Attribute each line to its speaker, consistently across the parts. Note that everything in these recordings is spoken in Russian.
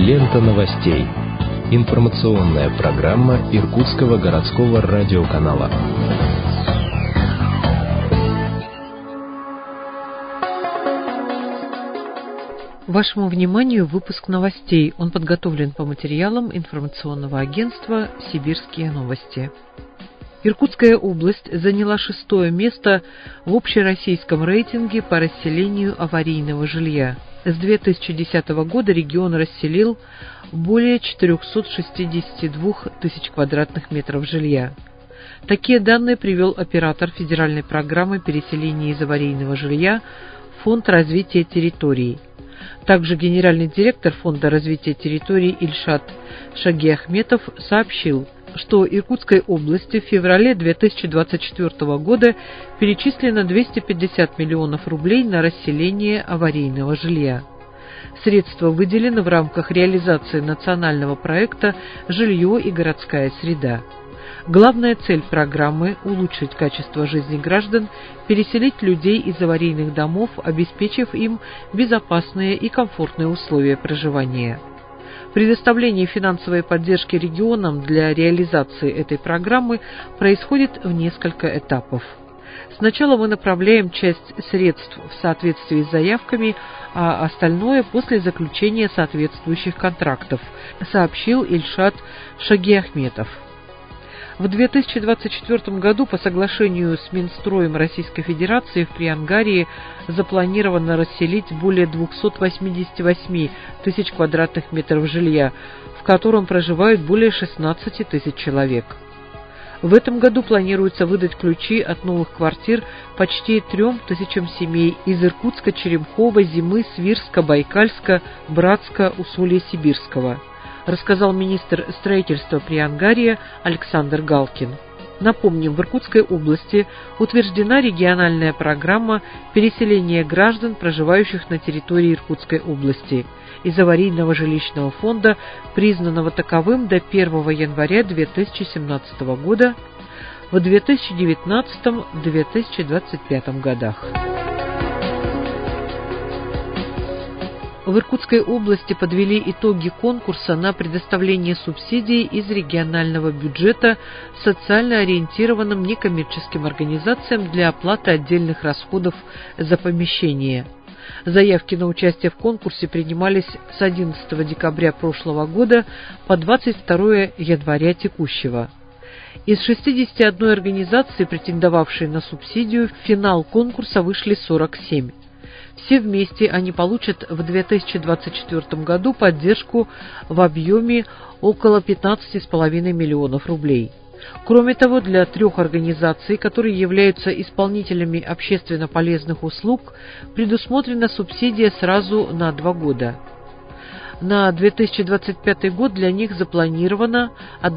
Speaker 1: Лента новостей. Информационная программа Иркутского городского радиоканала.
Speaker 2: Вашему вниманию выпуск новостей. Он подготовлен по материалам информационного агентства «Сибирские новости». Иркутская область заняла 6-е место в общероссийском рейтинге по расселению аварийного жилья. С 2010 года регион расселил более 462 тысяч квадратных метров жилья. Такие данные привел оператор федеральной программы переселения из аварийного жилья Фонд развития территорий. Также генеральный директор Фонда развития территорий Ильшат Шагиахметов сообщил, что Иркутской области в феврале 2024 года перечислено 250 миллионов рублей на расселение аварийного жилья. Средства выделены в рамках реализации национального проекта «Жилье и городская среда». Главная цель программы – улучшить качество жизни граждан, переселить людей из аварийных домов, обеспечив им безопасные и комфортные условия проживания. Предоставление финансовой поддержки регионам для реализации этой программы происходит в несколько этапов. Сначала мы направляем часть средств в соответствии с заявками, а остальное после заключения соответствующих контрактов, сообщил Ильшат Шагиахметов. В 2024 году по соглашению с Минстроем Российской Федерации в Приангарии запланировано расселить более 288 тысяч квадратных метров жилья, в котором проживают более 16 тысяч человек. В этом году планируется выдать ключи от новых квартир почти 3 тысячам семей из Иркутска, Черемхова, Зимы, Свирска, Байкальска, Братска, Усолья-Сибирского, рассказал министр строительства Приангария Александр Галкин. Напомним, в Иркутской области утверждена региональная программа переселения граждан, проживающих на территории Иркутской области, из аварийного жилищного фонда, признанного таковым до 1 января 2017 года, в 2019-2025 годах. В Иркутской области подвели итоги конкурса на предоставление субсидий из регионального бюджета социально ориентированным некоммерческим организациям для оплаты отдельных расходов за помещение. Заявки на участие в конкурсе принимались с 11 декабря прошлого года по 22 января текущего. Из 61 организации, претендовавшей на субсидию, в финал конкурса вышли 47. Все вместе они получат в 2024 году поддержку в объеме около 15,5 миллионов рублей. Кроме того, для 3 организаций, которые являются исполнителями общественно полезных услуг, предусмотрена субсидия сразу на 2 года. На 2025 год для них запланировано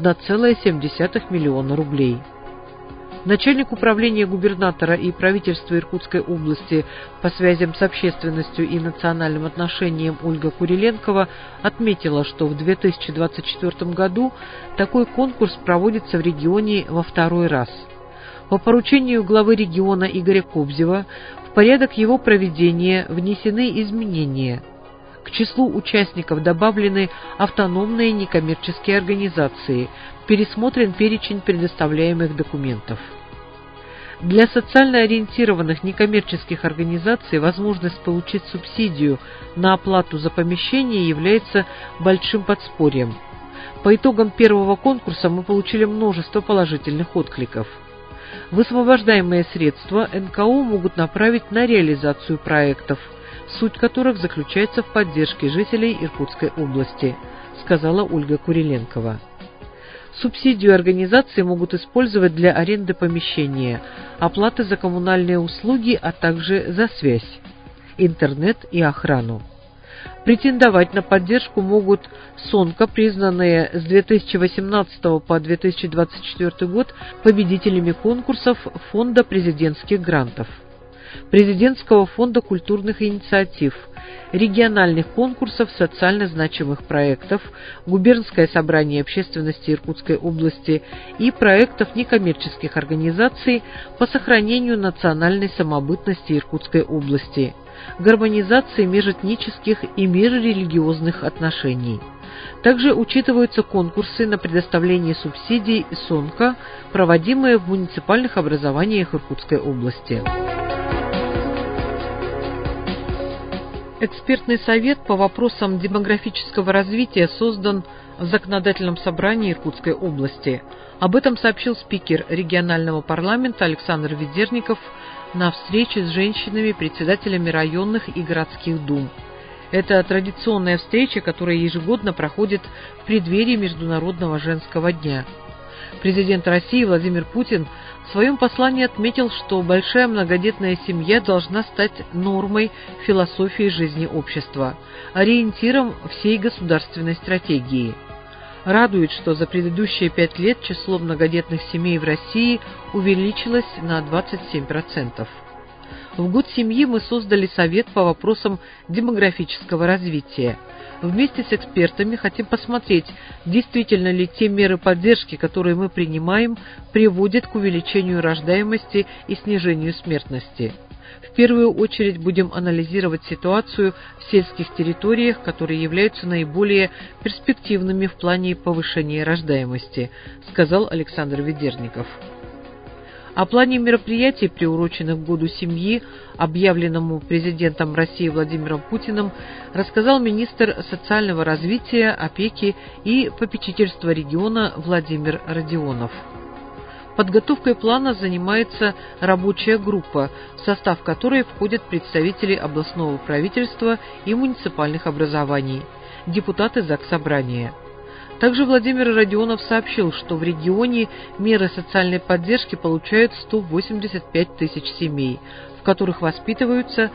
Speaker 2: 1,7 миллиона рублей. Начальник управления губернатора и правительства Иркутской области по связям с общественностью и национальным отношениям Ольга Куриленкова отметила, что в 2024 году такой конкурс проводится в регионе во 2-й раз. По поручению главы региона Игоря Кобзева в порядок его проведения внесены изменения. К числу участников добавлены автономные некоммерческие организации, пересмотрен перечень предоставляемых документов. Для социально ориентированных некоммерческих организаций возможность получить субсидию на оплату за помещение является большим подспорьем. По итогам первого конкурса мы получили множество положительных откликов. Высвобождаемые средства НКО могут направить на реализацию проектов, суть которых заключается в поддержке жителей Иркутской области, сказала Ольга Куриленкова. Субсидию организации могут использовать для аренды помещения, оплаты за коммунальные услуги, а также за связь, интернет и охрану. Претендовать на поддержку могут СОНКО, признанные с 2018 по 2024 год победителями конкурсов Фонда президентских грантов, Президентского фонда культурных инициатив, региональных конкурсов социально значимых проектов, Губернское собрание общественности Иркутской области и проектов некоммерческих организаций по сохранению национальной самобытности Иркутской области, гармонизации межэтнических и межрелигиозных отношений, Также учитываются конкурсы на предоставление субсидий СОНКа, проводимые в муниципальных образованиях Иркутской области. Экспертный совет по вопросам демографического развития создан в Законодательном собрании Иркутской области. Об этом сообщил спикер регионального парламента Александр Ведерников на встрече с женщинами-председателями районных и городских дум. Это традиционная встреча, которая ежегодно проходит в преддверии Международного женского дня. Президент России Владимир Путин в своем послании отметил, что большая многодетная семья должна стать нормой философии жизни общества, ориентиром всей государственной стратегии. Радует, что за предыдущие 5 лет число многодетных семей в России увеличилось на 27%. В год семьи мы создали совет по вопросам демографического развития. Вместе с экспертами хотим посмотреть, действительно ли те меры поддержки, которые мы принимаем, приводят к увеличению рождаемости и снижению смертности. В первую очередь будем анализировать ситуацию в сельских территориях, которые являются наиболее перспективными в плане повышения рождаемости, сказал Александр Ведерников. О плане мероприятий, приуроченных к Году семьи, объявленному президентом России Владимиром Путиным, рассказал министр социального развития, опеки и попечительства региона Владимир Родионов. Подготовкой плана занимается рабочая группа, в состав которой входят представители областного правительства и муниципальных образований, депутаты Заксобрания. Также Владимир Родионов сообщил, что в регионе меры социальной поддержки получают 185 тысяч семей, в которых воспитываются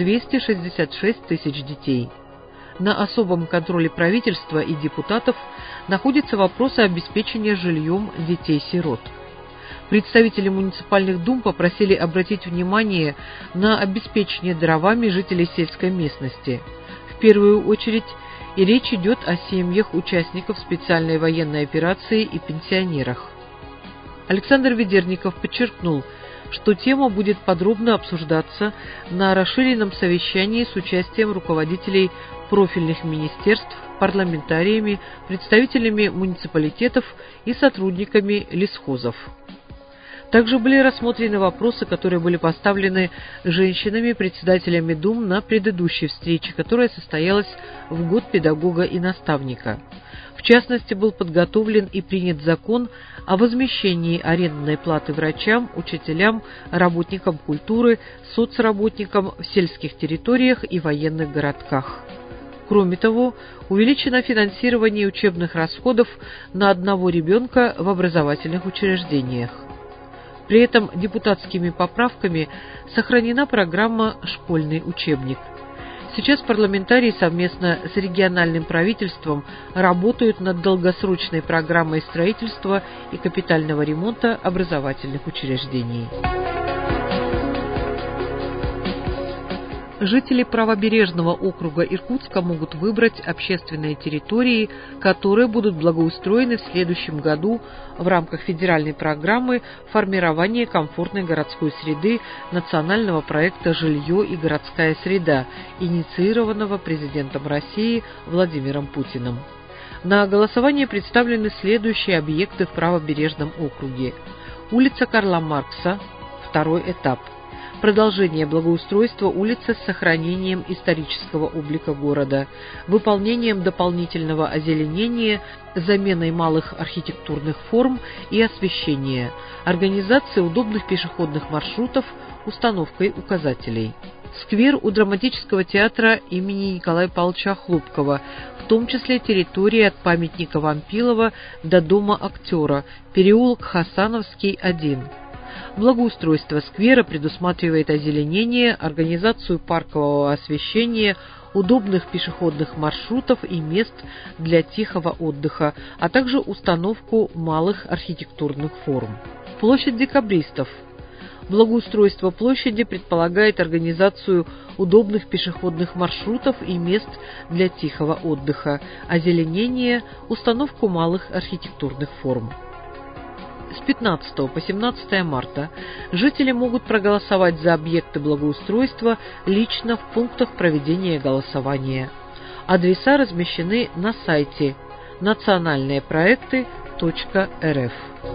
Speaker 2: 266 тысяч детей. На особом контроле правительства и депутатов находятся вопросы обеспечения жильем детей-сирот. Представители муниципальных дум попросили обратить внимание на обеспечение дровами жителей сельской местности. В первую очередь и речь идет о семьях участников специальной военной операции и пенсионерах. Александр Ведерников подчеркнул, что тема будет подробно обсуждаться на расширенном совещании с участием руководителей профильных министерств, парламентариями, представителями муниципалитетов и сотрудниками лесхозов. Также были рассмотрены вопросы, которые были поставлены женщинами-председателями дум на предыдущей встрече, которая состоялась в Год педагога и наставника. В частности, был подготовлен и принят закон о возмещении арендной платы врачам, учителям, работникам культуры, соцработникам в сельских территориях и военных городках. Кроме того, увеличено финансирование учебных расходов на одного ребенка в образовательных учреждениях. При этом депутатскими поправками сохранена программа «Школьный учебник». Сейчас парламентарии совместно с региональным правительством работают над долгосрочной программой строительства и капитального ремонта образовательных учреждений. Жители правобережного округа Иркутска могут выбрать общественные территории, которые будут благоустроены в следующем году в рамках федеральной программы формирования комфортной городской среды национального проекта «Жилье и городская среда», инициированного президентом России Владимиром Путиным. На голосование представлены следующие объекты в правобережном округе. Улица Карла Маркса, второй этап. Продолжение благоустройства улицы с сохранением исторического облика города, выполнением дополнительного озеленения, заменой малых архитектурных форм и освещения, организацией удобных пешеходных маршрутов, установкой указателей. Сквер у драматического театра имени Николая Павловича Хлопкова, в том числе территория от памятника Вампилова до дома актера, переулок Хасановский, 1. Благоустройство сквера предусматривает озеленение, организацию паркового освещения, удобных пешеходных маршрутов и мест для тихого отдыха, а также установку малых архитектурных форм. Площадь декабристов. Благоустройство площади предполагает организацию удобных пешеходных маршрутов и мест для тихого отдыха, озеленение, установку малых архитектурных форм. С 15 по 17 марта жители могут проголосовать за объекты благоустройства лично в пунктах проведения голосования. Адреса размещены на сайте национальнепроекты.рф.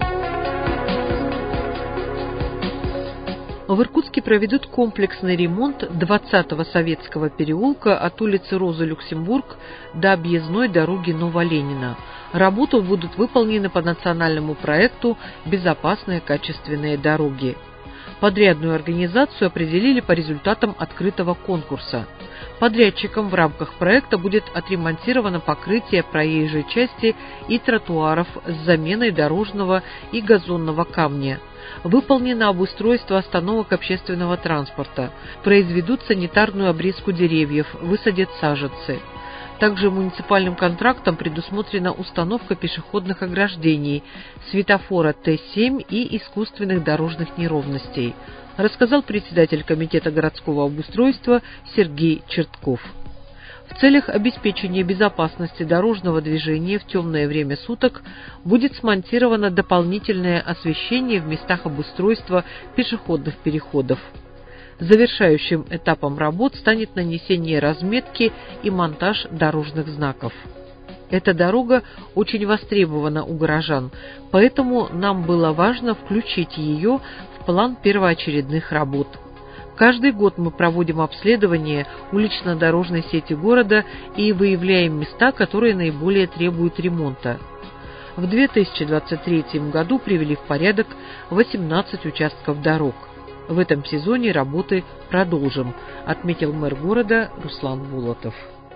Speaker 2: В Иркутске проведут комплексный ремонт 20-го Советского переулка от улицы Розы Люксембург до объездной дороги Новоленина. Работы будут выполнены по национальному проекту «Безопасные качественные дороги». Подрядную организацию определили по результатам открытого конкурса. Подрядчиком в рамках проекта будет отремонтировано покрытие проезжей части и тротуаров с заменой дорожного и газонного камня. Выполнено обустройство остановок общественного транспорта, произведут санитарную обрезку деревьев, высадят саженцы. Также муниципальным контрактом предусмотрена установка пешеходных ограждений, светофора Т7 и искусственных дорожных неровностей, рассказал председатель комитета городского обустройства Сергей Чертков. В целях обеспечения безопасности дорожного движения в темное время суток будет смонтировано дополнительное освещение в местах обустройства пешеходных переходов. Завершающим этапом работ станет нанесение разметки и монтаж дорожных знаков. Эта дорога очень востребована у горожан, поэтому нам было важно включить ее в план первоочередных работ. Каждый год мы проводим обследование улично-дорожной сети города и выявляем места, которые наиболее требуют ремонта. В 2023 году привели в порядок 18 участков дорог. В этом сезоне работы продолжим, отметил мэр города Руслан Булатов.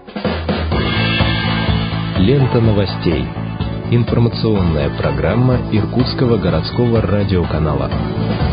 Speaker 1: Лента новостей. Информационная программа Иркутского городского радиоканала.